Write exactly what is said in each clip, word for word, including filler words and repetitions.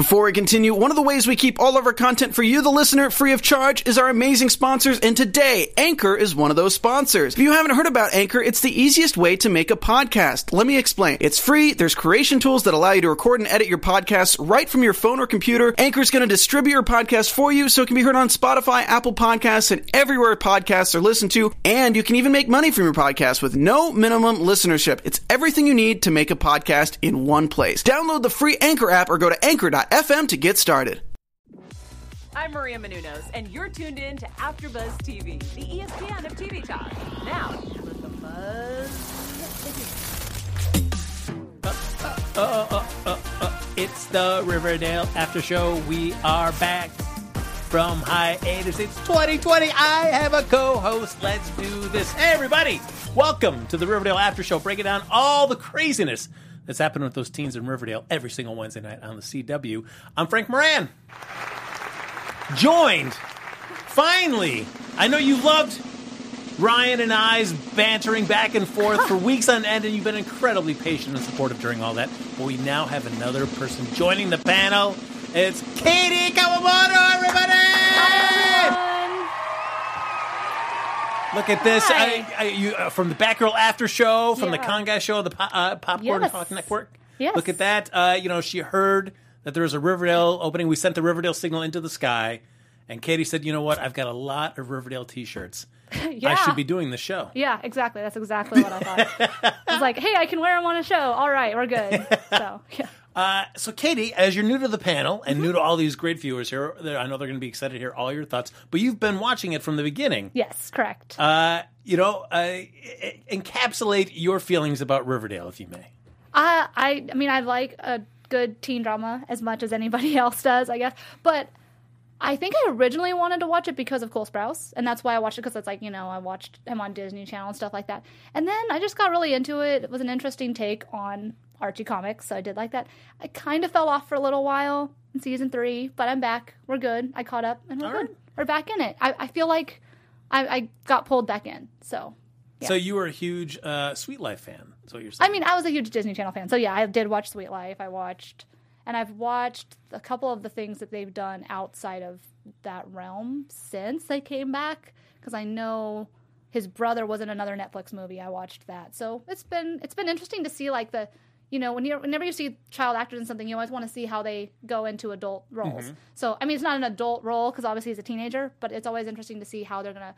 Before we continue, one of the ways we keep all of our content for you, the listener, free of charge is our amazing sponsors, and today, Anchor is one of those sponsors. If you haven't heard about Anchor, it's the easiest way to make a podcast. Let me explain. It's free, there's creation tools that allow you to record and edit your podcasts right from your phone or computer. Anchor's going to distribute your podcast for you so it can be heard on Spotify, Apple Podcasts, and everywhere podcasts are listened to, and you can even make money from your podcast with no minimum listenership. It's everything you need to make a podcast in one place. Download the free Anchor app or go to anchor dot f m to get started. I'm Maria Menounos, and you're tuned in to AfterBuzz T V, the E S P N of T V talk. Now, let the buzz begin. Uh, uh, uh, uh, uh, it's the Riverdale After Show. We are back from hiatus. It's twenty twenty. I have a co-host. Let's do this. Hey, everybody. Welcome to the Riverdale After Show. Breaking down all the craziness that's happening with those teens in Riverdale every single Wednesday night on the C W. I'm Frank Moran. Joined, finally, I know you loved Ryan and I's bantering back and forth for weeks on end, and you've been incredibly patient and supportive during all that. But we now have another person joining the panel. It's Katie Kawamoto, everybody! Hi, Look at this. I, I, you, uh, from the Batgirl After Show, from Yeah. the Con Guy Show, the po- uh, Popcorn Yes. Talk Network. Yes. Look at that. Uh, you know, she heard that there was a Riverdale opening. We sent the Riverdale signal into the sky. And Katie said, you know what? I've got a lot of Riverdale t-shirts. Yeah. I should be doing the show. Yeah, exactly. That's exactly what I thought. I was like, hey, I can wear them on a show. All right, we're good. So, yeah. Uh, so, Katie, as you're new to the panel and new to all these great viewers here, I know they're going to be excited to hear all your thoughts, but you've been watching it from the beginning. Yes, correct. Uh, you know, uh, encapsulate your feelings about Riverdale, if you may. I, I, I mean, I like a good teen drama as much as anybody else does, I guess. But I think I originally wanted to watch it because of Cole Sprouse, and that's why I watched it, because it's like, you know, I watched him on Disney Channel and stuff like that. And then I just got really into it. It was an interesting take on Archie comics, so I did like that. I kind of fell off for a little while in season three, but I'm back. We're good. I caught up, and we're All good. right. We're back in it. I, I feel like I, I got pulled back in, so... Yeah. So you were a huge uh, Sweet Life fan, is what you're saying. I mean, I was a huge Disney Channel fan, so yeah, I did watch Sweet Life. I watched, and I've watched a couple of the things that they've done outside of that realm since they came back, because I know his brother was in another Netflix movie. I watched that, so it's been it's been interesting to see, like, the, you know, when you whenever you see child actors in something, you always want to see how they go into adult roles. Mm-hmm. So I mean, it's not an adult role because obviously he's a teenager, but it's always interesting to see how they're gonna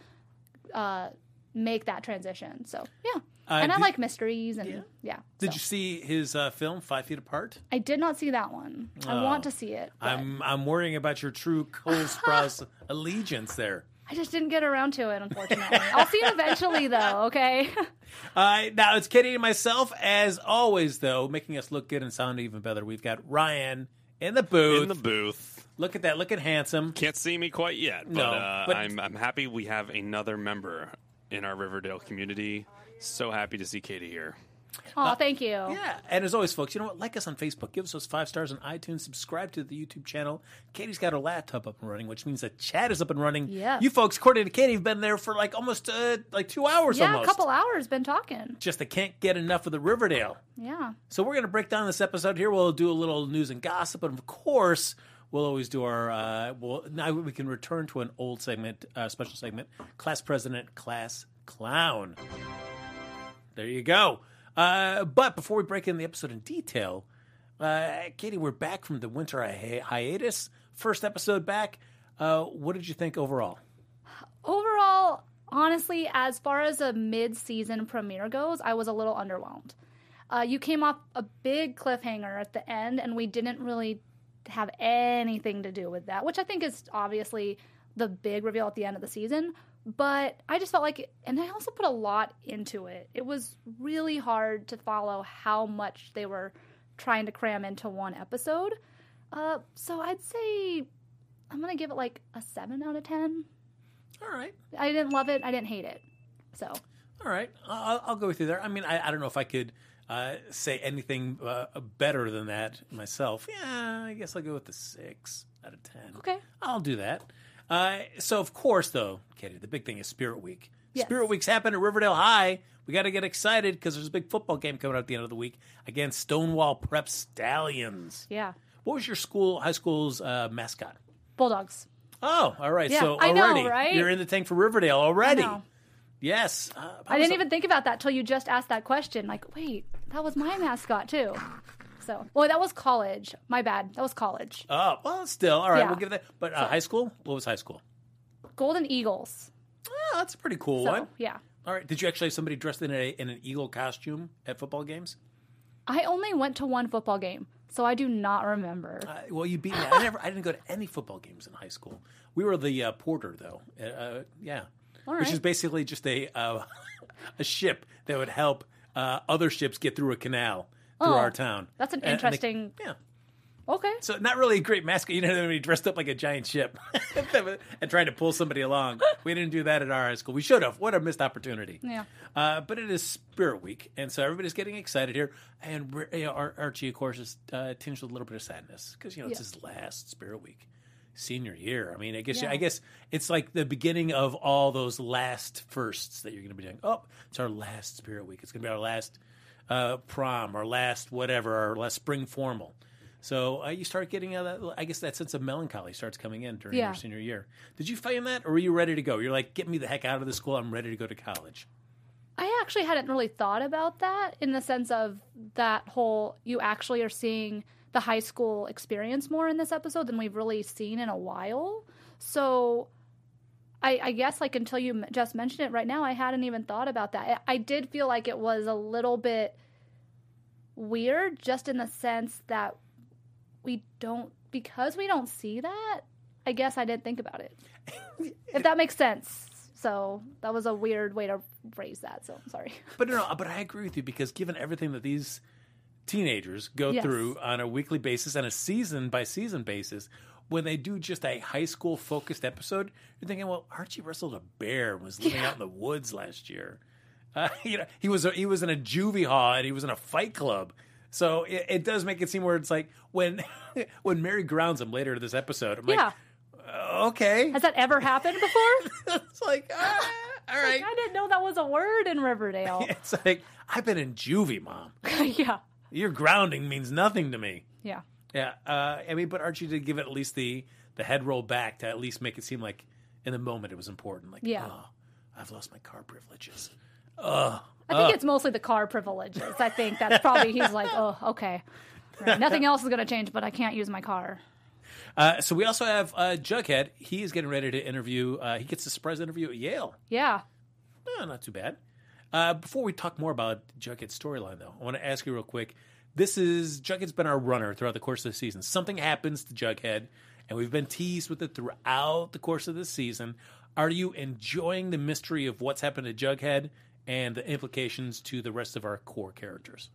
uh, make that transition. So yeah. Uh, and I did- like mysteries, and Yeah. yeah. Did so. you see his uh, film, Five Feet Apart? I did not see that one. I Oh. want to see it. But I'm I'm worrying about your true Cole Sprouse allegiance there. I just didn't get around to it, unfortunately. I'll see it eventually, though, okay? Uh, now, it's Katie and myself, as always, though, making us look good and sound even better. We've got Ryan in the booth. In the booth. Look at that, looking handsome. Can't see me quite yet, but, No, uh, but- I'm I'm happy we have another member in our Riverdale community. So happy to see Katie here. Oh, thank you. Yeah, and as always, folks, you know what? Like us on Facebook. Give us those five stars on iTunes. Subscribe to the YouTube channel. Katie's got her laptop up and running, which means the chat is up and running. Yeah. You folks, according to Katie, have been there for like almost uh, like two hours Yeah, almost. a couple hours been talking. Just they can't get enough of the Riverdale. Yeah. So we're going to break down this episode here. We'll do a little news and gossip, and of course, we'll always do our. Uh, well, now we can return to an old segment, uh, special segment, Class President, Class Clown. There you go. Uh, but before we break in the episode in detail, uh, Katie, we're back from the winter hi- hiatus. First episode back. Uh, what did you think overall? Overall, honestly, as far as a mid-season premiere goes, I was a little underwhelmed. Uh, you came off a big cliffhanger at the end, and we didn't really have anything to do with that, which I think is obviously the big reveal at the end of the season. But I just felt like, and I also put a lot into it. It was really hard to follow how much they were trying to cram into one episode. Uh, so I'd say I'm going to give it like a seven out of ten. All right. I didn't love it. I didn't hate it. So. All right. I'll, I'll go with you there. I mean, I, I don't know if I could uh, say anything uh, better than that myself. Yeah, I guess I'll go with the six out of ten. Okay. I'll do that. Uh, so, of course, though, Katie, the big thing is Spirit Week. Yes. Spirit Week's happened at Riverdale High. We got to get excited because there's a big football game coming out at the end of the week against Stonewall Prep Stallions. Yeah. What was your school, high school's uh, mascot? Bulldogs. Oh, all right. Yeah, so I know, already right? you're in the tank for Riverdale already. I know. Yes. Uh, I didn't even think about that till you just asked that question. Like, wait, that was my mascot too. So, well, that was college. My bad. That was college. Oh, well, still. All right, Yeah. we'll give that. But uh, high school? What was high school? Golden Eagles. Oh, that's a pretty cool So, one. yeah. All right. Did you actually have somebody dressed in, a, in an eagle costume at football games? I only went to one football game, so I do not remember. Uh, well, you beat me. I never. I didn't go to any football games in high school. We were the uh, porter, though. Uh, uh, yeah, All which right. is basically just a uh, a ship that would help uh, other ships get through a canal through Oh, our town. that's an And- and they- interesting- yeah. Okay. So not really a great mascot. You know, somebody dressed up like a giant ship and trying to pull somebody along. We didn't do that at our high school. We should have. What a missed opportunity. Yeah. Uh, but it is Spirit Week, and so everybody's getting excited here. And we're- you know, Ar- Archie, of course, is uh, tinged with a little bit of sadness because you know it's Yeah. his last Spirit Week, senior year. I mean, I guess Yeah. I guess it's like the beginning of all those last firsts that you're going to be doing. Oh, it's our last Spirit Week. It's going to be our last uh, prom, our last whatever, our last spring formal. So uh, you start getting uh, that, I guess that sense of melancholy starts coming in during Yeah. your senior year. Did you find that, or were you ready to go? You're like, get me the heck out of the school. I'm ready to go to college. I actually hadn't really thought about that in the sense of that whole, you actually are seeing the high school experience more in this episode than we've really seen in a while. So I, I guess like until you m- just mentioned it right now, I hadn't even thought about that. I, I did feel like it was a little bit weird just in the sense that we don't, because we don't see that, I guess I didn't think about it. If that makes sense. So that was a weird way to phrase that. So sorry. But no, but I agree with you because given everything that these teenagers go Yes. through on a weekly basis and a season by season basis, when they do just a high school focused episode, you're thinking, well, Archie wrestled a bear and was living out in the woods last year. Uh, you know, he was a, he was in a juvie hall and he was in a fight club. So it, it does make it seem where it's like when when Mary grounds him later in this episode, I'm Yeah. like, uh, okay, Has that ever happened before? it's like, ah, all right. Like, I didn't know that was a word in Riverdale. It's like I've been in juvie, Mom. yeah. Your grounding means nothing to me. Yeah. Yeah, uh, I mean, but Archie did give it at least the the head roll back to at least make it seem like in the moment it was important. Like, Yeah. oh, I've lost my car privileges. Ugh. I think it's mostly the car privileges. I think that's probably, he's like, oh, okay. Right. Nothing else is going to change, but I can't use my car. Uh, so we also have uh, Jughead. He is getting ready to interview. Uh, he gets a surprise interview at Yale. Yeah. Oh, not too bad. Uh, before we talk more about Jughead's storyline, though, I want to ask you real quick. This is Jughead's been our runner throughout the course of the season. Something happens to Jughead, and we've been teased with it throughout the course of this season. Are you enjoying the mystery of what's happened to Jughead and the implications to the rest of our core characters?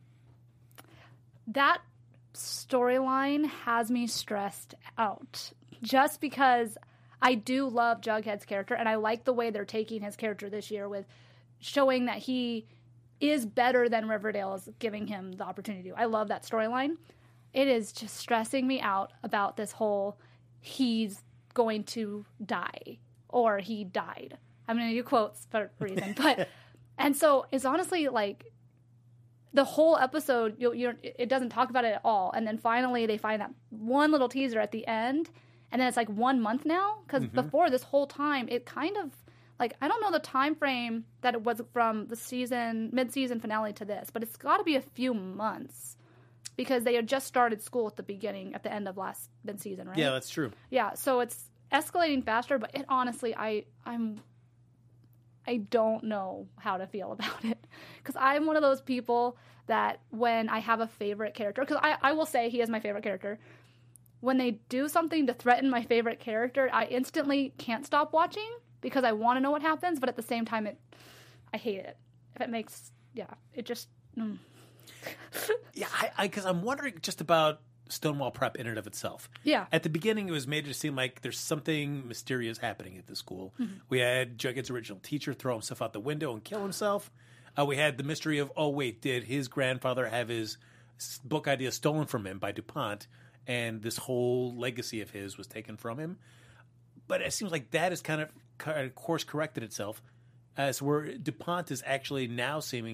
That storyline has me stressed out just because I do love Jughead's character and I like the way they're taking his character this year with showing that he is better than Riverdale is giving him the opportunity to. I love that storyline. It is just stressing me out about this whole he's going to die or he died. I'm going to do quotes for a reason, but and so it's honestly like the whole episode, you, you it doesn't talk about it at all. And then finally they find that one little teaser at the end. And then it's like one month now. Because Mm-hmm. before this whole time, it kind of, like, I don't know the time frame that it was from the season, mid-season finale to this. But it's got to be a few months. Because they had just started school at the beginning, at the end of last mid-season, right? Yeah, that's true. Yeah, so it's escalating faster. But it honestly, I, I'm... I don't know how to feel about it because I'm one of those people that when I have a favorite character, because I, I will say he is my favorite character, when they do something to threaten my favorite character, I instantly can't stop watching because I want to know what happens, but at the same time, it I hate it. If it makes, yeah, it just... Mm. Yeah, I because I'm wondering just about Stonewall Prep in and of itself. Yeah. At the beginning, it was made to seem like there's something mysterious happening at the school. Mm-hmm. We had Jughead's original teacher throw himself out the window and kill himself. Uh, we had the mystery of, oh, wait, did his grandfather have his s- book idea stolen from him by DuPont? And this whole legacy of his was taken from him. But it seems like that has kind of, kind of course corrected itself as where DuPont is actually now seeming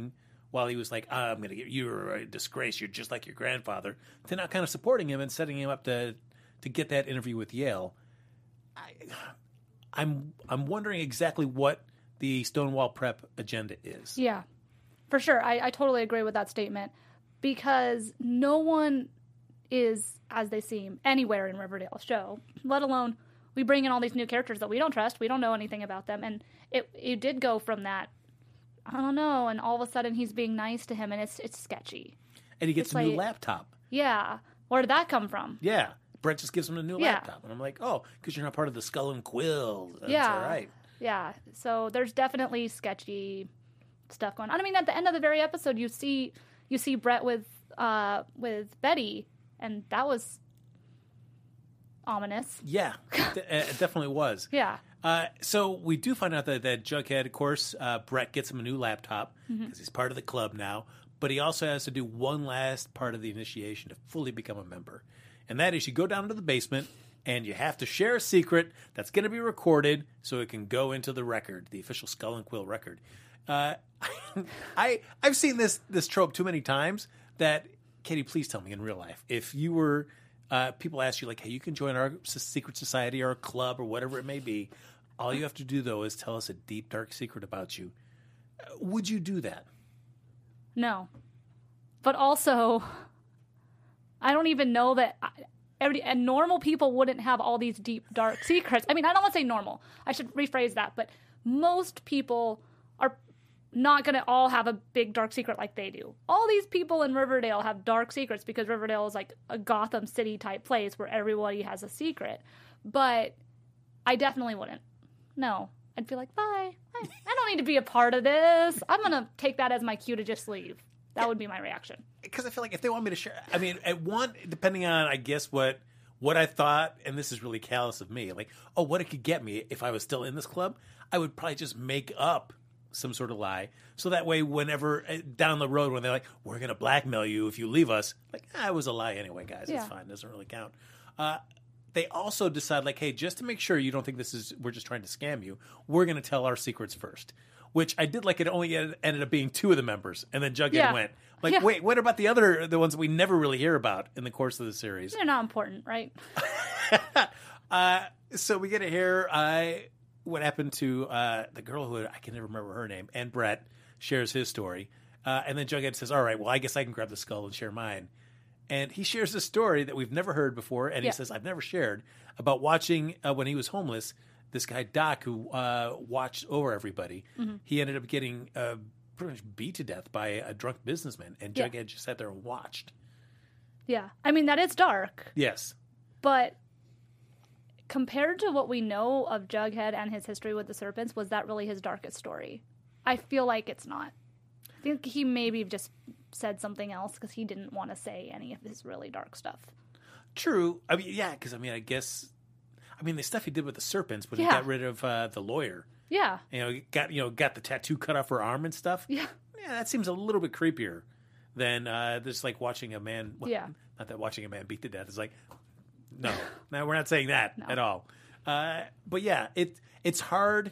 while he was like, oh, I'm going to get you're a disgrace. You're just like your grandfather. To now kind of supporting him and setting him up to to get that interview with Yale. I, I'm I'm wondering exactly what the Stonewall Prep agenda is. Yeah, for sure. I, I totally agree with that statement because no one is as they seem anywhere in Riverdale show, let alone we bring in all these new characters that we don't trust. We don't know anything about them. And it it did go from that, I don't know, and all of a sudden he's being nice to him and it's it's sketchy. And he gets It's a new like- laptop. Yeah. Where did that come from? Yeah. Brett just gives him a new Yeah. laptop. And I'm like, oh, because you're not part of the Skull and Quill. That's Yeah. all right. Yeah. So there's definitely sketchy stuff going on. I mean, at the end of the very episode, you see you see Brett with uh, with Betty, and that was ominous. Yeah, it it definitely was. Yeah. Uh, so we do find out that, that Jughead, of course, uh, Brett gets him a new laptop because Mm-hmm. he's part of the club now. But he also has to do one last part of the initiation to fully become a member. And that is you go down to the basement and you have to share a secret that's going to be recorded so it can go into the record, the official Skull and Quill record. Uh, I, I've seen this, this trope too many times that, Katie, please tell me in real life, if you were... Uh, people ask you, like, hey, you can join our s- secret society or a club or whatever it may be. All you have to do, though, is tell us a deep, dark secret about you. Uh, would you do that? No. But also, I don't even know that I, every and normal people wouldn't have all these deep, dark secrets. I mean, I don't want to say normal. I should rephrase that. But most people are not going to all have a big, dark secret like they do. All these people in Riverdale have dark secrets because Riverdale is like a Gotham City type place where everybody has a secret. But I definitely wouldn't. No. I'd feel like, bye. I, I don't need to be a part of this. I'm going to take that as my cue to just leave. That would be my reaction. Because I feel like if they want me to share, I mean, at one, depending on, I guess, what what I thought, and this is really callous of me, like, oh, what it could get me if I was still in this club, I would probably just make up some sort of lie. So that way, whenever uh, down the road, when they're like, we're going to blackmail you if you leave us, like, ah, it was a lie anyway, guys. It's Yeah. fine. It doesn't really count. Uh, they also decide, like, hey, just to make sure you don't think this is, we're just trying to scam you, we're going to tell our secrets first. Which I did like it only ended up being two of the members. And then Jughead Yeah. went, like, Yeah. wait, what about the other, the ones that we never really hear about in the course of the series? They're not important, right? Uh, so we get to hear uh, what happened to uh, the girl who, I can never remember her name, and Brett shares his story. Uh, and then Jughead says, all right, well, I guess I can grab the skull and share mine. And he shares a story that we've never heard before, and Yeah. he says, I've never shared, about watching, uh, when he was homeless, this guy, Doc, who uh, watched over everybody, Mm-hmm. he ended up getting uh, pretty much beat to death by a drunk businessman, and Yeah. Jughead just sat there and watched. Yeah. I mean, that is dark. Yes. But compared to what we know of Jughead and his history with the serpents, was that really his darkest story? I feel like it's not. I think he maybe just said something else because he didn't want to say any of his really dark stuff. True. I mean, yeah, because, I mean, I guess... I mean, the stuff he did with the serpents when he Yeah. got rid of uh, the lawyer, Yeah. you know, got you know got the tattoo cut off her arm and stuff. Yeah. Yeah, that seems a little bit creepier than uh, just like watching a man. Well, Yeah. Not that watching a man beat to death is like, no, no, we're not saying that No. at all. Uh, but yeah, it it's hard.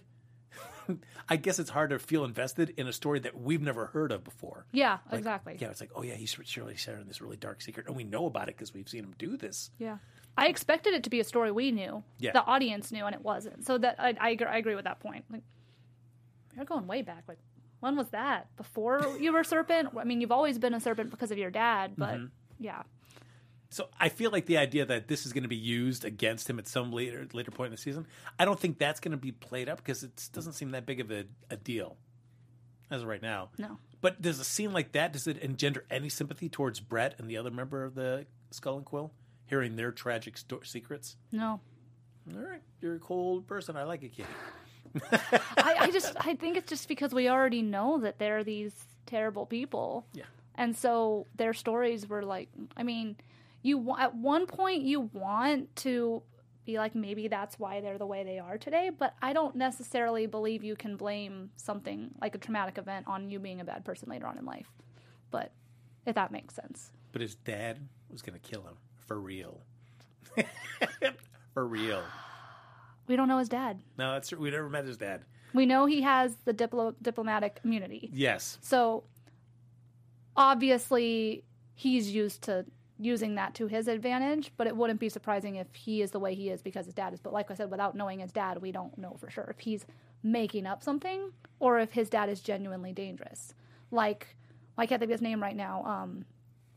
I guess it's hard to feel invested in a story that we've never heard of before. Yeah, Like, exactly. Yeah, it's like, oh yeah, he's surely sharing this really dark secret, and we know about it because we've seen him do this. Yeah. I expected it to be a story we knew. Yeah. The audience knew, and it wasn't. So that I, I, agree, I agree with that point. Like, you're going way back. Like, when was that? Before you were a serpent? I mean, you've always been a serpent because of your dad, but Mm-hmm. yeah. So I feel like the idea that this is going to be used against him at some later later point in the season, I don't think that's going to be played up because it doesn't seem that big of a, a deal as of right now. No. But does a scene like that, does it engender any sympathy towards Brett and the other member of the Skull and Quill, hearing their tragic sto- secrets? No. All right, you're a cold person. I like it, Kitty. I, I just I think it's just because we already know that they're these terrible people. Yeah. And so their stories were like, I mean, you wa- at one point you want to be like, maybe that's why they're the way they are today, but I don't necessarily believe you can blame something like a traumatic event on you being a bad person later on in life. But if that makes sense. But his dad was going to kill him for real. For real. We don't know his dad. No, that's true. We never met his dad. We know he has the diplo- diplomatic immunity. Yes. So obviously he's used to using that to his advantage, but it wouldn't be surprising if he is the way he is because his dad is. But like I said, without knowing his dad, we don't know for sure if he's making up something or if his dad is genuinely dangerous. Like, I can't think of his name right now. Um,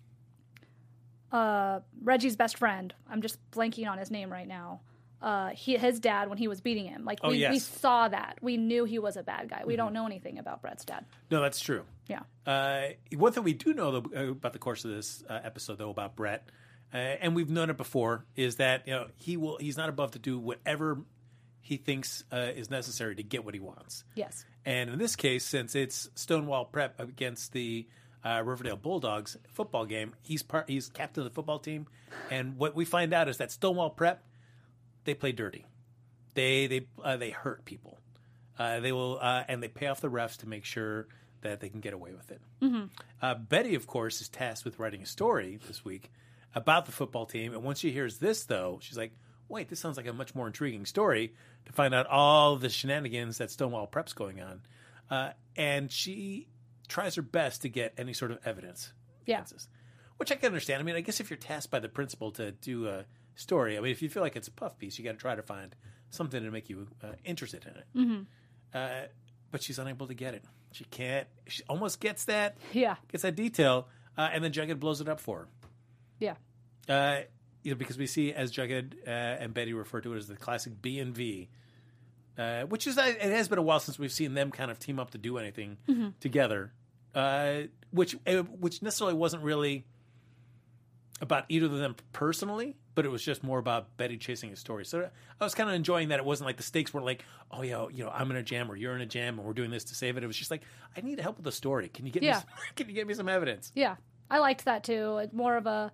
uh, Reggie's best friend. I'm just blanking on his name right now. Uh, he, his dad, when he was beating him, like Oh, we, yes. we saw that. We knew he was a bad guy. We Mm-hmm. don't know anything about Brett's dad. No, that's true. Yeah. Uh, one thing we do know though, about the course of this uh, episode, though, about Brett, uh, and we've known it before, is that you know he will he's not above to do whatever he thinks uh, is necessary to get what he wants. Yes. And in this case, since it's Stonewall Prep against the uh, Riverdale Bulldogs football game, he's part he's captain of the football team, and what we find out is that Stonewall Prep, they play dirty, they they uh, they hurt people, uh, they will uh, and they pay off the refs to make sure that they can get away with it. Mm-hmm. Uh, Betty, of course, is tasked with writing a story this week about the football team, and once she hears this, though, she's like, wait, this sounds like a much more intriguing story to find out all the shenanigans that Stonewall Prep's going on. Uh, and she tries her best to get any sort of evidence. Yeah. Evidences, which I can understand. I mean, I guess if you're tasked by the principal to do a story, I mean, if you feel like it's a puff piece, you got to try to find something to make you uh, interested in it. Mm-hmm. Uh, but she's unable to get it. She can't. She almost gets that. Yeah. Gets that detail, uh, and then Jughead blows it up for her. Yeah. Uh, you know, because we see, as Jughead uh, and Betty refer to it as the classic B and V, uh, which is, it has been a while since we've seen them kind of team up to do anything Mm-hmm. together, uh, which uh, which necessarily wasn't really about either of them personally, but it was just more about Betty chasing a story. So I was kind of enjoying that. It wasn't like the stakes were like, oh, yeah, you know, I'm in a jam or you're in a jam and we're doing this to save it. It was just like, I need help with the story. Can you get Yeah. me some, can you get me some evidence? Yeah, I liked that too. It's more of a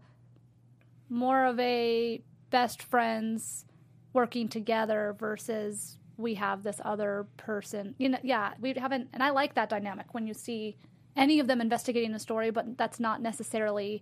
more of a best friends working together versus we have this other person. You know, yeah, we haven't, and I like that dynamic when you see any of them investigating the story, but that's not necessarily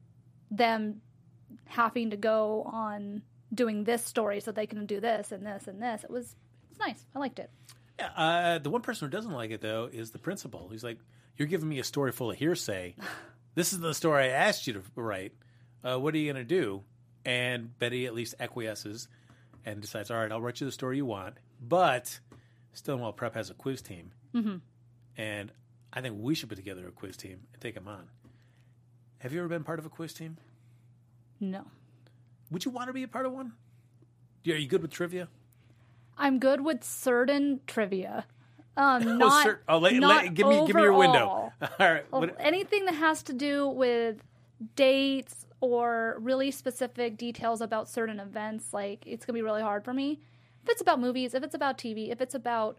them having to go on doing this story so they can do this and this and this. It was it's nice. I liked it. Yeah, uh, the one person who doesn't like it, though, is the principal. He's like, you're giving me a story full of hearsay. This is the story I asked you to write. Uh, what are you going to do? And Betty at least acquiesces and decides, all right, I'll write you the story you want. But Stonewall Prep has a quiz team. Mm-hmm. And I think we should put together a quiz team and take them on. Have you ever been part of a quiz team? No. Would you want to be a part of one? Are you good with trivia? I'm good with certain trivia. Um, not, sir, oh, let, not let, give me give me your window. overall. All right. Well, What, anything that has to do with dates or really specific details about certain events, like it's gonna be really hard for me. If it's about movies, if it's about T V, if it's about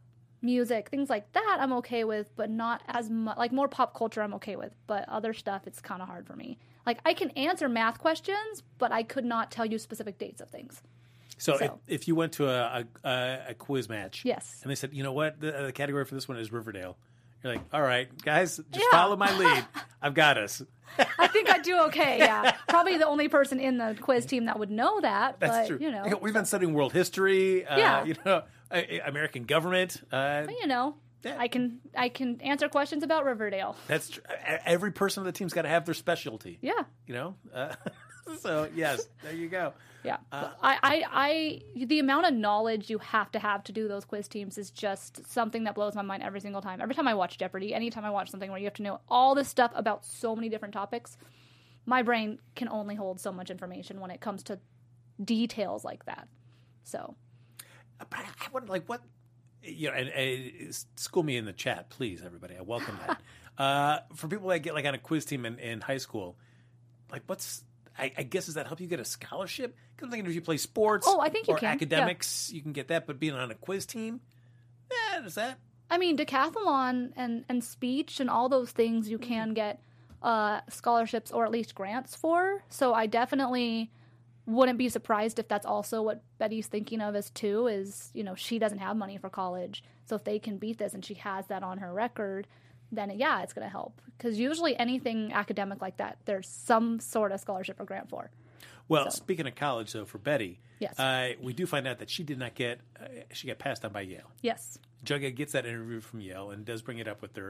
music, things like that, I'm okay with, but not as much. Like more pop culture, I'm okay with, but other stuff, it's kind of hard for me. Like I can answer math questions, but I could not tell you specific dates of things. So, So- If, if you went to a, a, a quiz match, Yes. and they said, you know what, the, the category for this one is Riverdale, you're like, all right, guys, just Yeah. follow my lead. I've got us. I think I'd do okay, yeah. Probably the only person in the quiz team that would know that, That's but, true. you know. We've been studying world history, uh, Yeah. you know, uh, American government. Uh, But, you know, Yeah. I can I can answer questions about Riverdale. that's tr- e- every person on the team's got to have their specialty. Yeah. You know, uh, so yes, there you go. Yeah, Uh, But I, I, I, the amount of knowledge you have to have to do those quiz teams is just something that blows my mind every single time. Every time I watch Jeopardy, anytime I watch something where you have to know all this stuff about so many different topics, my brain can only hold so much information when it comes to details like that. So, But I I wonder, like, what, you know, and, and school me in the chat, please, everybody. I welcome that. uh, for people that get, like, on a quiz team in, in high school, like, what's, I, I guess, does that help you get a scholarship? Because I'm thinking if you play sports Oh, I think you or can, yeah. academics, you can get that. But being on a quiz team, yeah, does that? I mean, decathlon and, and speech and all those things you can get uh, scholarships or at least grants for. So I definitely wouldn't be surprised if that's also what Betty's thinking of as too, is, you know, she doesn't have money for college. So if they can beat this and she has that on her record, then yeah, it's going to help. Because usually anything academic like that, there's some sort of scholarship or grant for. Well, So. speaking of college, though, for Betty, Yes. uh, we do find out that she did not get, uh, she got passed on by Yale. Yes. Jughead gets that interview from Yale and does bring it up with her.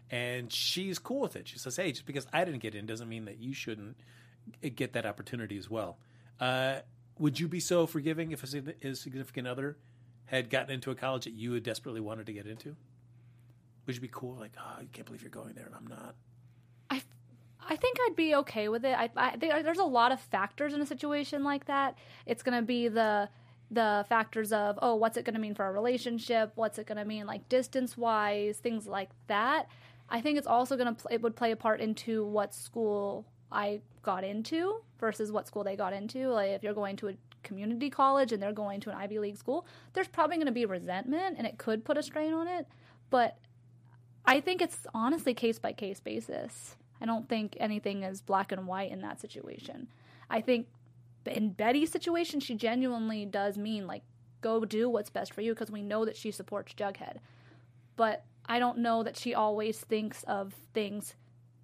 And she's cool with it. She says, hey, just because I didn't get in doesn't mean that you shouldn't get that opportunity as well. Uh, would you be so forgiving if a significant other had gotten into a college that you had desperately wanted to get into? Would you be cool? Like, oh, I can't believe you're going there and I'm not. I, I think I'd be okay with it. I, I think there's a lot of factors in a situation like that. It's going to be the the factors of, oh, what's it going to mean for our relationship? What's it going to mean, like, distance-wise, things like that. I think it's also going to, pl- it would play a part into what school I got into versus what school they got into. Like, if you're going to a community college and they're going to an Ivy League school, there's probably going to be resentment and it could put a strain on it. But I think it's honestly case-by-case basis. I don't think anything is black and white in that situation. I think in Betty's situation, she genuinely does mean, like, go do what's best for you because we know that she supports Jughead. But I don't know that she always thinks of things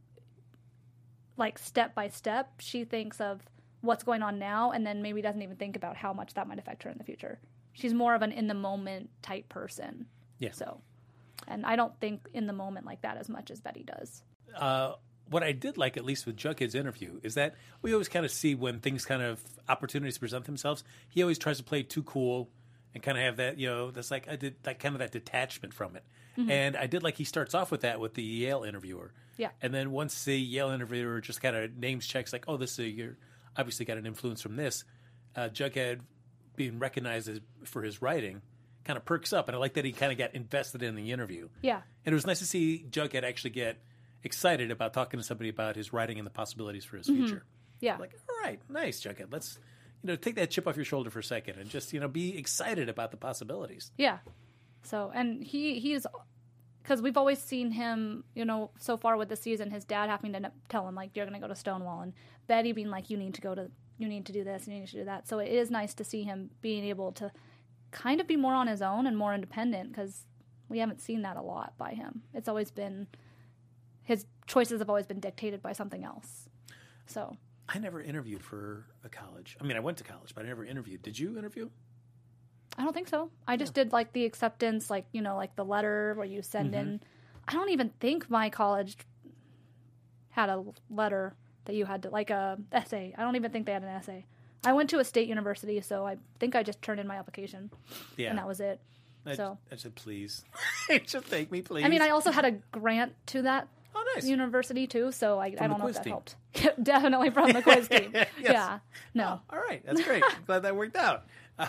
like step by step. She thinks of what's going on now and then maybe doesn't even think about how much that might affect her in the future. She's more of an in-the-moment type person. Yeah. So, and I don't think in the moment like that as much as Betty does. Uh, what I did like, at least with Jughead's interview, is that we always kind of see when things kind of, opportunities present themselves, he always tries to play too cool and kind of have that, you know, that's like, I did like kind of that detachment from it. Mm-hmm. And I did like he starts off with that with the Yale interviewer. Yeah. And then once the Yale interviewer just kind of names checks, like, oh, this is, you're obviously got an influence from this, uh, Jughead being recognized as, for his writing kind of perks up. And I like that he kind of got invested in the interview. Yeah. And it was nice to see Jughead actually get excited about talking to somebody about his writing and the possibilities for his Mm-hmm. future. Yeah. Like, all right, nice, Jughead. Let's, you know, take that chip off your shoulder for a second and just, you know, be excited about the possibilities. Yeah. So, and he, he's, because we've always seen him, you know, so far with the season, his dad having to tell him, like, you're going to go to Stonewall, and Betty being like, you need to go to, you need to do this, you need to do that. So it is nice to see him being able to kind of be more on his own and more independent, because we haven't seen that a lot by him. It's always been, his choices have always been dictated by something else. So I never interviewed for a college. I mean, I went to college, but I never interviewed. Did you interview? I don't think so. I just did, like, the acceptance, like, you know, like the letter where you send Mm-hmm. in. I don't even think my college had a letter that you had to, like, a essay. I don't even think they had an essay. I went to a state university, so I think I just turned in my application. Yeah. And that was it. I, so I said, please. Just thank me, please. I mean, I also had a grant to that oh, nice. university, too, so I, I the don't know if quiz that team. helped. Definitely from the quiz team. Yes. Yeah. No. Oh, all right. That's great. I'm glad that worked out.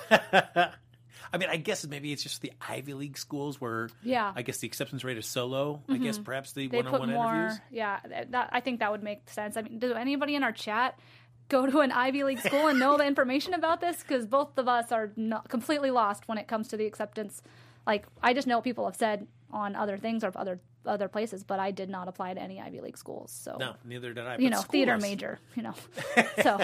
I mean, I guess maybe it's just the Ivy League schools where Yeah. I guess the acceptance rate is so low. I guess perhaps the They one-on-one put more, interviews. yeah. That, I think that would make sense. I mean, does anybody in our chat go to an Ivy League school and know the information about this? Because both of us are not completely lost when it comes to the acceptance. Like, I just know what people have said on other things or other other places, but I did not apply to any Ivy League schools. So No, neither did I. you but know, school theater does. major. You know, so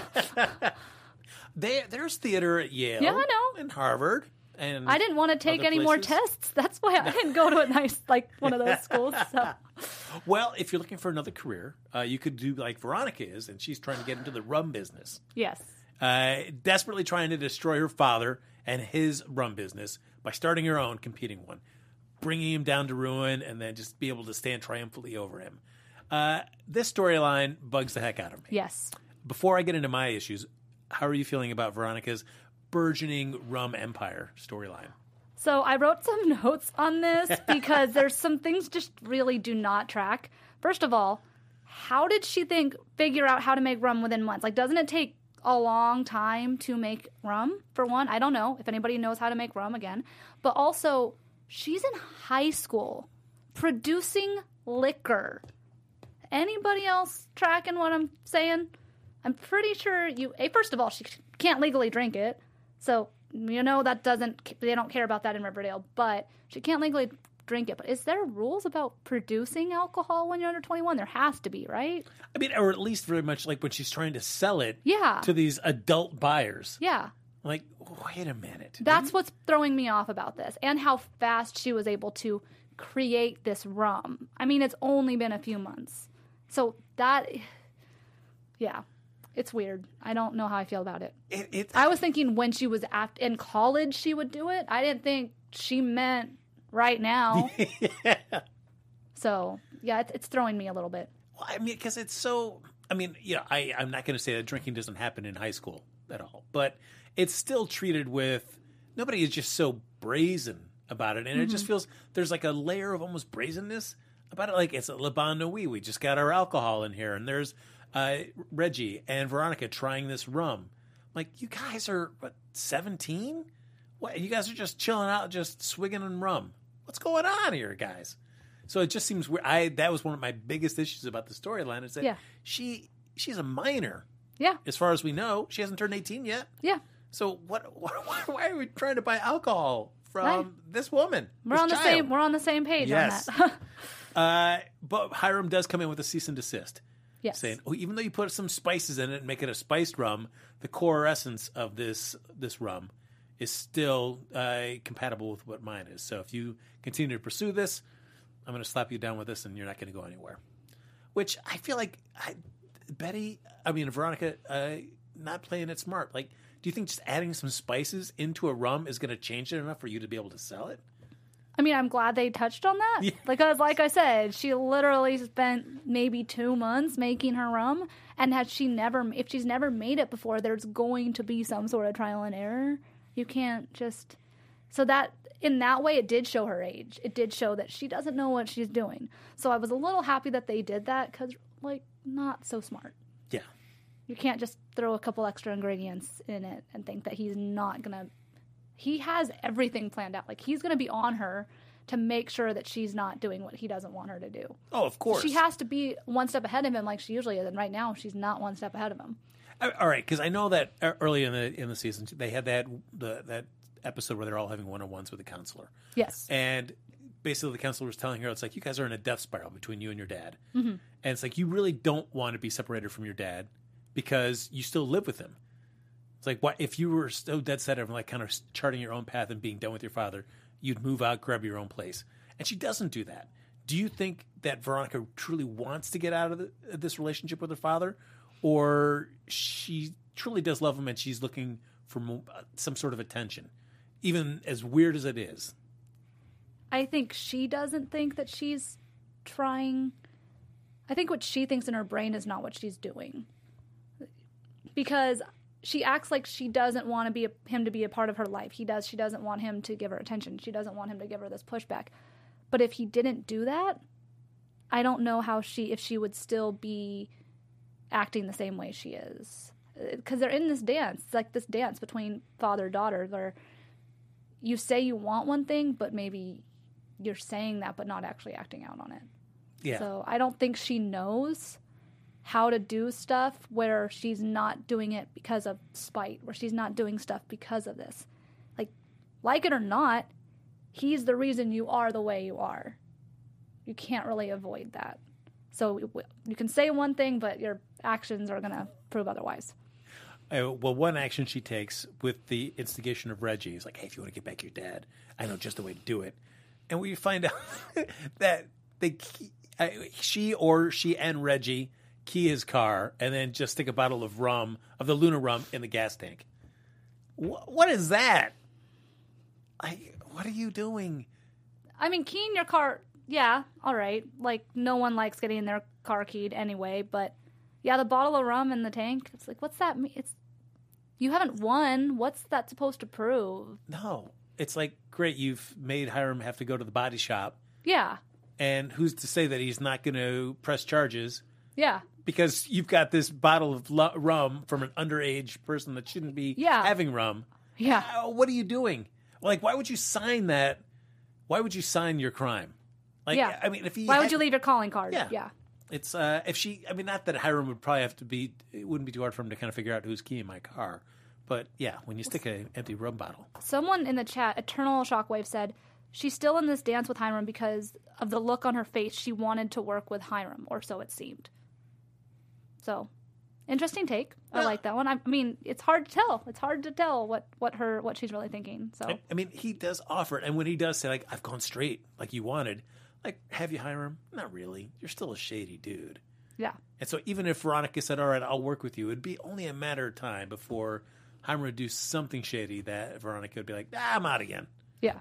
There, there's theater at Yale. Yeah, I know. And Harvard. And I didn't want to take other any more places. tests. That's why I didn't go to a nice like one of those schools. So Well, if you're looking for another career, uh, you could do like Veronica is, and she's trying to get into the rum business. yes, Uh, desperately trying to destroy her father and his rum business by starting her own competing one, bringing him down to ruin, and then just be able to stand triumphantly over him. Uh, this storyline bugs the heck out of me. yes. Before I get into my issues, how are you feeling about Veronica's burgeoning rum empire storyline? So I wrote some notes on this because there's some things just really do not track. First of all, how did she think figure out how to make rum within months? Like, doesn't it take a long time to make rum, for one? I don't know if anybody knows how to make rum again. But also, she's in high school producing liquor. Anybody else tracking what I'm saying? I'm pretty sure you... eh, First of all, she can't legally drink it. So, you know, that doesn't... They don't care about that in Riverdale. But she can't legally drink it. But is there rules about producing alcohol when you're under twenty-one? There has to be, right? I mean, or at least very much like when she's trying to sell it Yeah. to these adult buyers. Yeah. Like, wait a minute. That's what's throwing me off about this. And how fast she was able to create this rum. I mean, it's only been a few months. So that... Yeah. It's weird. I don't know how I feel about it. It, it, I was thinking when she was at, in college she would do it. I didn't think she meant right now. yeah. So yeah, it's, it's throwing me a little bit. Well, I mean, because it's so. I mean, you know, I I'm not going to say that drinking doesn't happen in high school at all, but it's still treated with. Nobody is just so brazen about it, and mm-hmm. it just feels there's like a layer of almost brazenness about it. Like it's a Le Bon Nuit. We just got our alcohol in here, and there's uh, Reggie and Veronica trying this rum. Like, you guys are what seventeen? What, you guys are just chilling out, just swigging on rum. What's going on here, guys? So it just seems weird. I that was one of my biggest issues about the storyline is that yeah. she she's a minor. Yeah. As far as we know, she hasn't turned eighteen yet. Yeah. So what? what why are we trying to buy alcohol from right. this woman? We're this on the child? same. We're on the same page yes. on that. uh, but Hiram does come in with a cease and desist. Yes. Saying, oh, even though you put some spices in it and make it a spiced rum, the core essence of this this rum is still uh, compatible with what mine is. So if you continue to pursue this, I'm going to slap you down with this, and you're not going to go anywhere. Which I feel like I, Betty, I mean Veronica, uh, not playing it smart. Like, do you think just adding some spices into a rum is going to change it enough for you to be able to sell it? I mean, I'm glad they touched on that. Yeah. Because, like I said, she literally spent maybe two months making her rum, and had she never, if she's never made it before, there's going to be some sort of trial and error. You can't just, so that in that way, it did show her age. It did show that she doesn't know what she's doing. So I was a little happy that they did that because, like, not so smart. Yeah. You can't just throw a couple extra ingredients in it and think that he's not going to. He has everything planned out. Like, he's going to be on her to make sure that she's not doing what he doesn't want her to do. Oh, of course. She has to be one step ahead of him like she usually is. And right now, she's not one step ahead of him. All right, because I know that early in the in the season, they had that the, that episode where they're all having one-on-ones with the counselor. Yes. And basically the counselor was telling her, it's like, you guys are in a death spiral between you and your dad. Mm-hmm. And it's like, you really don't want to be separated from your dad because you still live with him. It's like, what if you were so dead set of like kind of charting your own path and being done with your father, you'd move out, grab your own place. And she doesn't do that. Do you think that Veronica truly wants to get out of the, this relationship with her father? Or she truly does love him and she's looking for mo- some sort of attention, even as weird as it is? I think she doesn't think that she's trying. I think what she thinks in her brain is not what she's doing. Because she acts like she doesn't want to be a, him to be a part of her life. He does. She doesn't want him to give her attention. She doesn't want him to give her this pushback. But if he didn't do that, I don't know how she, if she would still be acting the same way she is. Because they're in this dance. It's like this dance between father and daughter where you say you want one thing, but maybe you're saying that but not actually acting out on it. Yeah. So I don't think she knows how to do stuff where she's not doing it because of spite, where she's not doing stuff because of this. Like, like it or not, he's the reason you are the way you are. You can't really avoid that. So you can say one thing, but your actions are going to prove otherwise. Uh, well, one action she takes with the instigation of Reggie is like, hey, if you want to get back your dad, I know just the way to do it. And we find out that they, uh, she or she and Reggie key his car and then just stick a bottle of rum, of the Luna rum, in the gas tank. Wh- what is that? I, what are you doing? I mean, keying your car, yeah, all right. Like, no one likes getting their car keyed anyway, but yeah, the bottle of rum in the tank, it's like, what's that mean? It's, you haven't won. What's that supposed to prove? No. It's like, great, you've made Hiram have to go to the body shop. Yeah. And who's to say that he's not going to press charges? Yeah. Because you've got this bottle of lo- rum from an underage person that shouldn't be yeah. having rum. Yeah. Uh, what are you doing? Like, why would you sign that? Why would you sign your crime? Like, yeah. I mean, if he why had, would you leave your calling card? Yeah. Yeah. It's uh, if she. I mean, not that Hiram would probably have to be. It wouldn't be too hard for him to kind of figure out who's keying my car. But yeah, when you stick an empty rum bottle. Someone in the chat, Eternal Shockwave, said she's still in this dance with Hiram because of the look on her face. She wanted to work with Hiram, or so it seemed. So, interesting take. I yeah. like that one. I mean, it's hard to tell. It's hard to tell what, what her what she's really thinking. So, I, I mean, he does offer it, and when he does say like, "I've gone straight," like you wanted, like, have you, Hiram? Not really. You're still a shady dude. Yeah. And so, even if Veronica said, "All right, I'll work with you," it'd be only a matter of time before Hiram would do something shady that Veronica would be like, ah, "I'm out again." Yeah.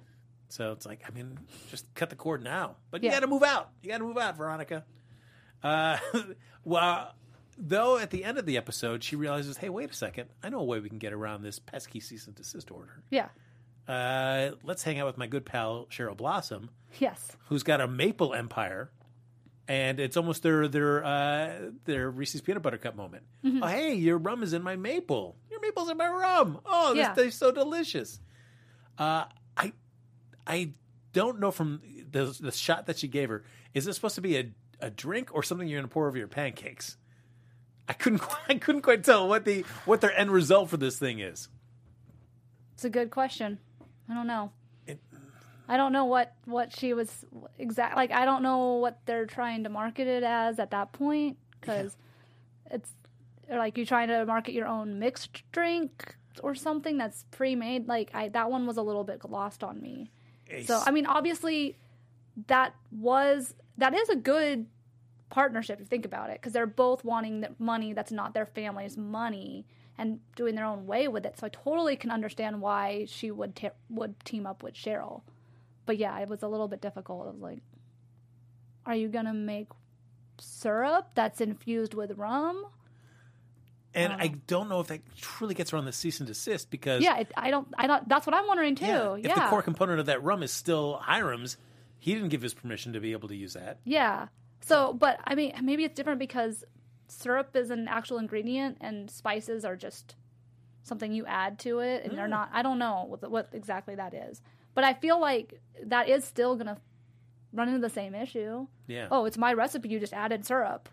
So it's like, I mean, just cut the cord now. But Yeah. you got to move out. You got to move out, Veronica. Uh, well, though, at the end of the episode, she realizes, hey, wait a second. I know a way we can get around this pesky cease and desist order. Yeah. Uh, let's hang out with my good pal Cheryl Blossom, Yes. who's got a maple empire, and it's almost their their uh, their Reese's peanut butter cup moment. Mm-hmm. Oh, hey, your rum is in my maple. Your maple's in my rum. Oh, this Yeah. tastes so delicious. Uh, I I don't know from the the shot that she gave her. Is this supposed to be a a drink or something you're going to pour over your pancakes? I couldn't I couldn't quite tell what the what their end result for this thing is. It's a good question. I don't know. It- I don't know what, what she was exact. Like, I don't know what they're trying to market it as at that point, because it's like you're trying to market your own mixed drink or something that's pre-made. Like, I that one was a little bit lost on me. So, I mean, obviously, that was that is a good partnership if you think about it, because they're both wanting the money that's not their family's money and doing their own way with it. So I totally can understand why she would te- would team up with Cheryl. But yeah, it was a little bit difficult. It was like, are you gonna make syrup that's infused with rum? And I don't know if that truly gets around the cease and desist, because Yeah, it, I don't. I don't. That's what I'm wondering too. yeah, Yeah, if the core component of that rum is still Hiram's, he didn't give his permission to be able to use that. yeah. So, but I mean, maybe it's different because syrup is an actual ingredient and spices are just something you add to it, and they're not. I don't know what, what exactly that is, but I feel like that is still gonna run into the same issue. Yeah. Oh, it's my recipe. You just added syrup.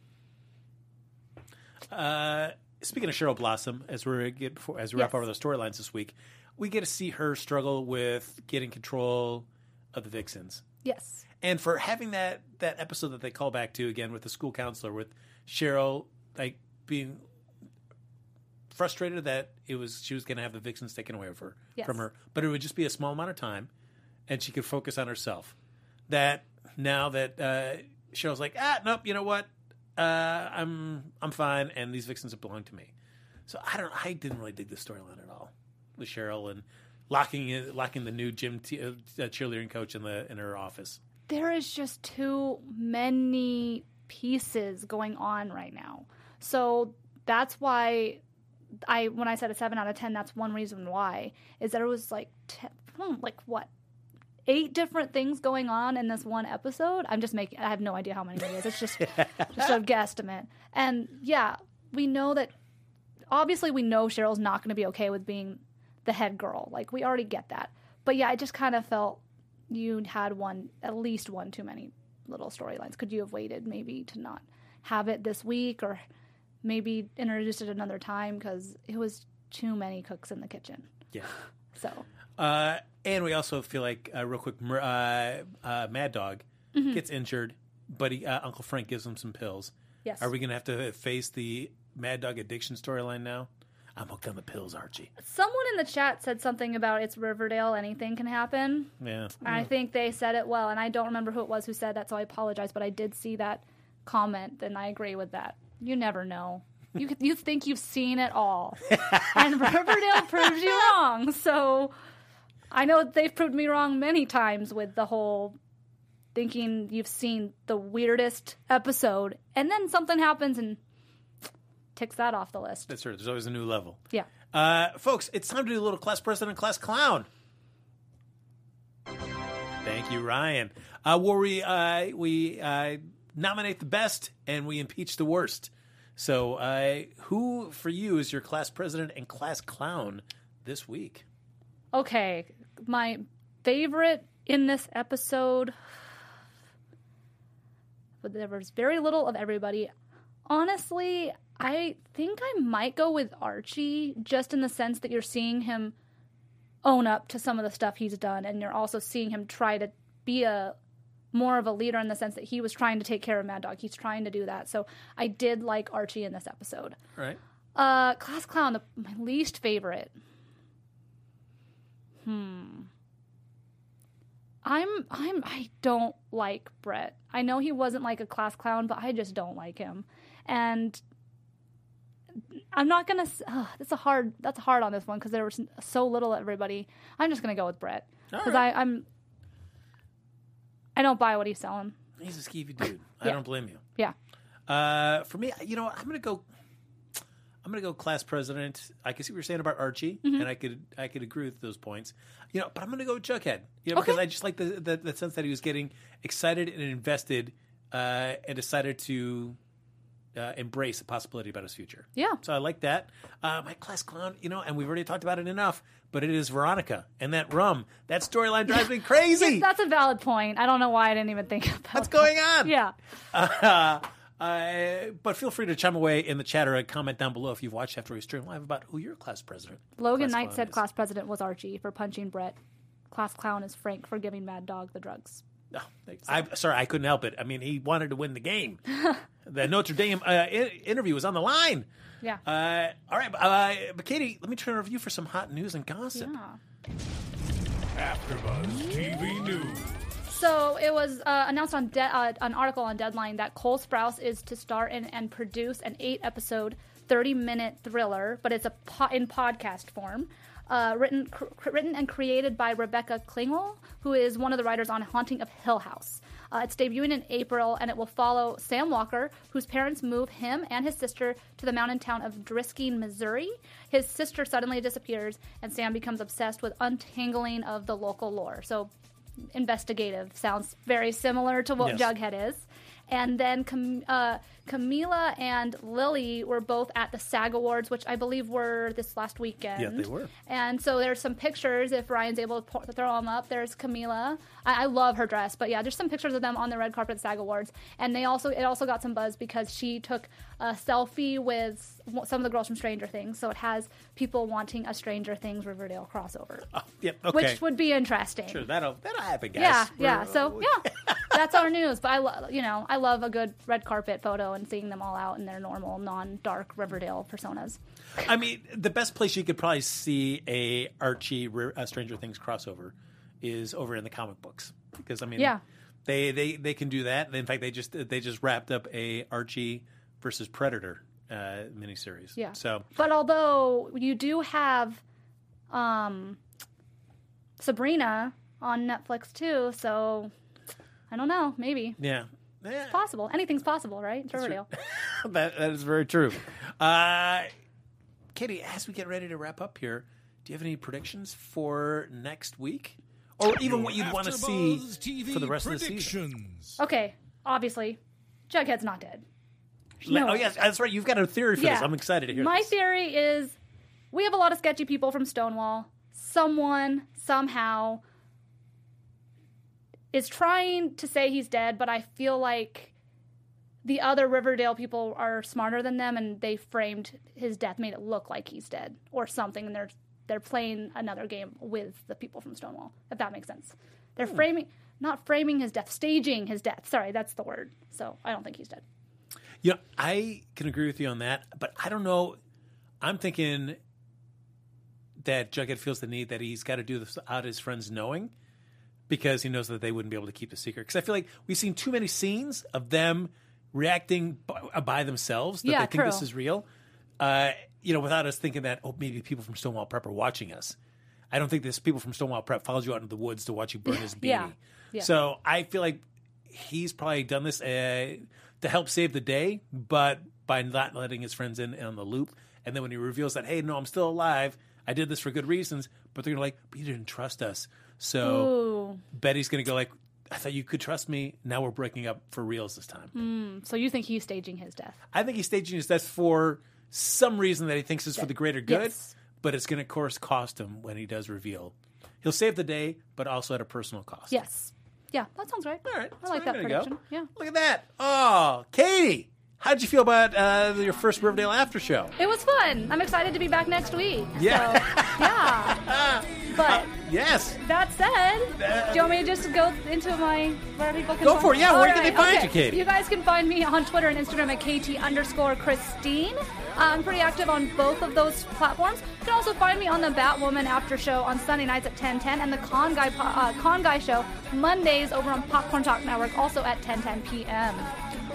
Uh, speaking of Cheryl Blossom, as we get before, as we wrap Yes. over the storylines this week, we get to see her struggle with getting control of the Vixens, Yes. and for having that that episode that they call back to again with the school counselor, with Cheryl like being frustrated that it was she was going to have the Vixens taken away from her, Yes. from her, but it would just be a small amount of time, and she could focus on herself. That now that uh, Cheryl's like, ah, nope, you know what? Uh, I'm I'm fine, and these Vixens belong to me. So I don't. I didn't really dig the storyline at all with Cheryl and locking in, locking the new gym t- uh, cheerleading coach in the in her office. There is just too many pieces going on right now. So that's why I when I said a seven out of ten, that's one reason why, is that it was like ten, hmm, like what eight different things going on in this one episode. I'm just making I have no idea how many it is. It's just just a guesstimate. And yeah, we know that obviously we know Cheryl's not going to be okay with being the head girl. Like, we already get that. But yeah, I just kind of felt you had one, at least one too many little storylines. Could you have waited maybe to not have it this week, or maybe introduced it another time, because it was too many cooks in the kitchen. Yeah. So Uh, and we also feel like uh, real quick, Mer- uh, uh, Mad Dog Mm-hmm. gets injured, but he, uh, Uncle Frank gives him some pills. yes, Are we going to have to face the Mad Dog addiction storyline now? I'm hooked on the pills, Archie. someone in the chat said something about it's Riverdale, anything can happen. Yeah. I think they said it well, and I don't remember who it was who said that, so I apologize, but I did see that comment, and I agree with that. You never know. You you think you've seen it all, and Riverdale proves you wrong. So I know they've proved me wrong many times with the whole thinking you've seen the weirdest episode, and then something happens and ticks that off the list. That's right. There's always a new level. Yeah. Uh, folks, it's time to do a little class president, class clown. Thank you, Ryan. Uh, where we uh, we uh, nominate the best and we impeach the worst. So, uh, who for you is your class president and class clown this week? Okay, my favorite in this episode, but there was very little of everybody. Honestly, I think I might go with Archie, just in the sense that you're seeing him own up to some of the stuff he's done, and you're also seeing him try to be a more of a leader in the sense that he was trying to take care of Mad Dog. He's trying to do that. So I did like Archie in this episode. All right. Uh, class clown, the, my least favorite. Hmm. I'm I'm I don't like Brett. I know he wasn't like a class clown, but I just don't like him. And I'm not gonna. Uh, that's a hard. That's hard on this one because there was so little of everybody. I'm just gonna go with Brett because right. I'm. I don't buy what he's selling. He's a skeevy dude. I Yeah. don't blame you. Yeah. Uh, for me, you know, I'm gonna go. I'm gonna go class president. I can see what you're saying about Archie, Mm-hmm. and I could I could agree with those points. You know, but I'm gonna go with Jughead. You know, because Okay. I just like the, the the sense that he was getting excited and invested, uh, and decided to uh, embrace the possibility about his future. Yeah. So I like that. Uh, my class clown, you know, and we've already talked about it enough, but it is Veronica and that rum. That storyline drives me crazy. That's a valid point. I don't know why I didn't even think about. What's going on? Yeah. Uh, uh, but feel free to chime away in the chat or comment down below if you've watched After We Stream Live about who your class president. Logan class Knight clown said is. class president was Archie for punching Brett. Class clown is Frank for giving Mad Dog the drugs. Oh, I'm sorry, I couldn't help it. I mean, he wanted to win the game. The Notre Dame uh, I- interview was on the line. Yeah. Uh, all right, uh, but Katie, let me turn it over to you for some hot news and gossip. Yeah. AfterBuzz T V News. So it was uh, announced on de- uh, an article on Deadline that Cole Sprouse is to star in and produce an eight-episode, thirty-minute thriller, but it's a po- in podcast form. Uh, written, cr- written and created by Rebecca Klingel, who is one of the writers on Haunting of Hill House. Uh, it's debuting in April, and it will follow Sam Walker, whose parents move him and his sister to the mountain town of Drisking, Missouri. His sister suddenly disappears, and Sam becomes obsessed with untangling of the local lore. So, investigative sounds very similar to what Yes. Jughead is. And then Cam- uh, Camila and Lily were both at the SAG Awards, which I believe were this last weekend. Yeah, they were. And so there's some pictures, if Ryan's able to, pour, to throw them up. There's Camila. I, I love her dress, but yeah, there's some pictures of them on the red carpet at SAG Awards. And they also it also got some buzz because she took a selfie with some of the girls from Stranger Things. So it has people wanting a Stranger Things Riverdale crossover, Oh, yep, okay. which would be interesting. Sure, that'll, that'll happen, guys. Yeah, yeah. We're- So yeah, that's our news. But I, lo- you know, I love a good red carpet photo and seeing them all out in their normal, non-dark Riverdale personas. I mean, the best place you could probably see a Archie uh, Stranger Things crossover is over in the comic books because I mean, Yeah. they, they they can do that. In fact, they just they just wrapped up a Archie versus Predator uh, miniseries. Yeah. So But although you do have um, Sabrina on Netflix too, so I don't know. Maybe yeah, yeah. it's possible. Anything's possible, right? It's Riverdale. that that is very true. Uh, Katie, as we get ready to wrap up here, do you have any predictions for next week, or even what you'd want to see AfterBuzz T V for the rest of the season? predictions. Okay, obviously, Jughead's not dead. Le- No. Oh yes, that's right. You've got a theory for this. I'm excited to hear My this. theory is we have a lot of sketchy people from Stonewall. Someone, somehow, is trying to say he's dead, but I feel like the other Riverdale people are smarter than them, and they framed his death, made it look like he's dead or something, and they're they're playing another game with the people from Stonewall, if that makes sense. They're framing, not framing his death, staging his death. Sorry, that's the word. So I don't think he's dead. You know, I can agree with you on that, but I don't know. I'm thinking that Jughead feels the need that he's got to do this without his friends knowing because he knows that they wouldn't be able to keep the secret. Because I feel like we've seen too many scenes of them reacting by, by themselves that Yeah, they think true. this is real, uh, you know, without us thinking that, oh, maybe people from Stonewall Prep are watching us. I don't think this people from Stonewall Prep follows you out into the woods to watch you burn his beanie. Yeah, yeah. So I feel like he's probably done this uh, to help save the day, but by not letting his friends in on the loop. And then when he reveals that, hey, no, I'm still alive. I did this for good reasons. But they're going to like, but you didn't trust us. So Ooh. Betty's going to go like, I thought you could trust me. Now we're breaking up for reals this time. So you think he's staging his death? I think he's staging his death for some reason that he thinks is for the greater good. Yes. But it's going to, of course, cost him when he does reveal. He'll save the day, but also at a personal cost. Yes. Yeah, that sounds right. All right. I that's like where that I'm gonna prediction. go. Yeah. Look at that. Oh, Katie, how did you feel about uh, your first Riverdale after show? It was fun. I'm excited to be back next week. Yeah. So, yeah. But Yes. that said, do you want me to just go into my where people can Go find for it. Yeah, All where can they right, find okay. you, Katie? You guys can find me on Twitter and Instagram at KT underscore Christine. I'm pretty active on both of those platforms. You can also find me on the Batwoman After Show on Sunday nights at ten ten and the Con Guy po- uh, Con Guy Show Mondays over on Popcorn Talk Network, also at ten ten p.m.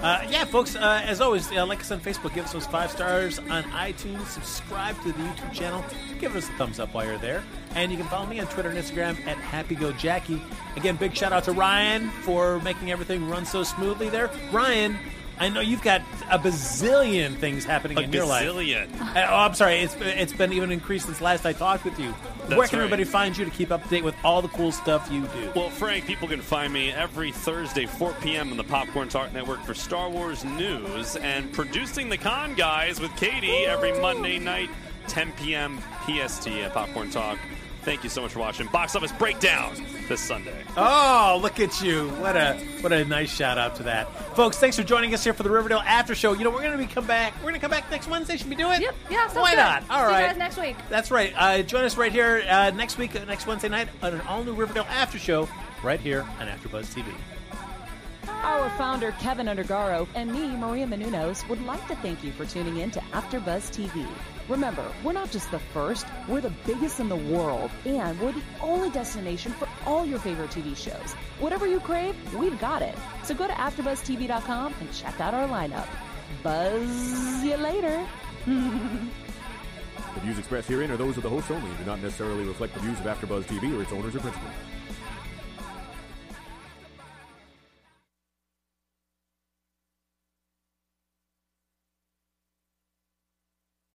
Uh, yeah, folks, uh, as always, uh, like us on Facebook, give us those five stars on iTunes, subscribe to the YouTube channel, give us a thumbs up while you're there, and you can follow me on Twitter and Instagram at HappyGoJackie. Again, big shout out to Ryan for making everything run so smoothly there. Ryan, I know you've got a bazillion things happening A in your life. gazillion. Uh, oh, I'm sorry, it's, it's been even increased since last I talked with you. That's Where can right. everybody find you to keep up to date with all the cool stuff you do? Well, Frank, people can find me every Thursday, four p.m. on the Popcorn Talk Network for Star Wars news, and producing the Con Guys with Katie every Monday night, ten p.m. P S T at Popcorn Talk. Thank you so much for watching Box Office Breakdown this Sunday. Oh, look at you. What a what a nice shout out to that. Folks, thanks for joining us here for the Riverdale After Show. You know, we're going to be come back. We're going to come back next Wednesday. Should we do it? Yep. Yeah. Sounds Why good. not? All See right. you guys next week. That's right. Uh, join us right here uh, next week, uh, next Wednesday night on an all-new Riverdale After Show right here on AfterBuzz T V. Our founder, Kevin Undergaro, and me, Maria Menounos, would like to thank you for tuning in to AfterBuzz T V. Remember, we're not just the first, we're the biggest in the world, and we're the only destination for all your favorite T V shows. Whatever you crave, we've got it. So go to after buzz T V dot com and check out our lineup. Buzz you later. The views expressed herein are those of the hosts only and do not necessarily reflect the views of AfterBuzz T V or its owners or principals.